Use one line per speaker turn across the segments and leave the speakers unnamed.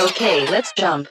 Okay, let's jump.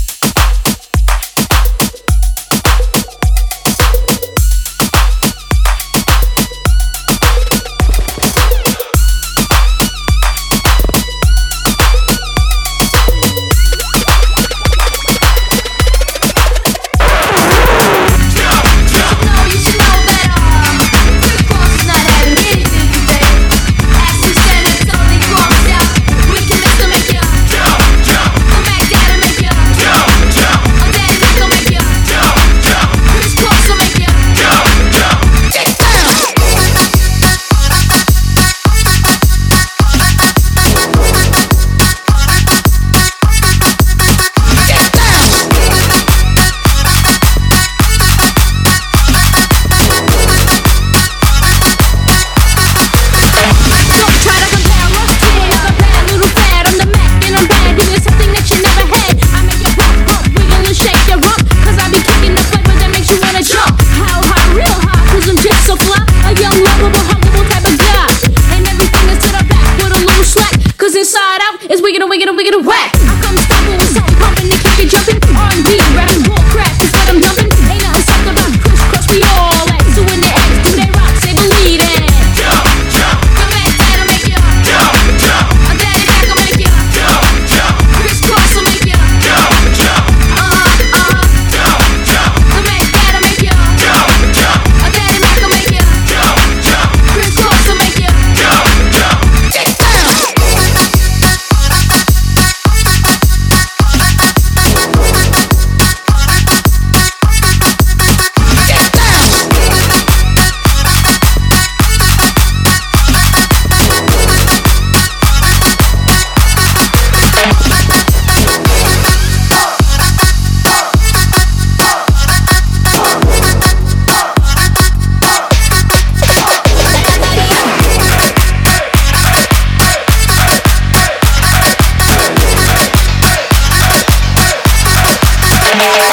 Wiggin' whack. I come stomping with something pumping and keep it jumping. R&B, rapping, bull crap is what I'm dumping. Ain't nothing soft about crisscross, we all at. So when they ask, do they rock, say believe it. Jump, jump. Come back, that'll make you jump, jump. A daddy back will make you jump, jump. Crisscross will make you jump, jump. Jump, jump. Come back, that'll make you jump, jump. A daddy back will make you jump, jump. Crisscross will make you jump, jump.
Yeah.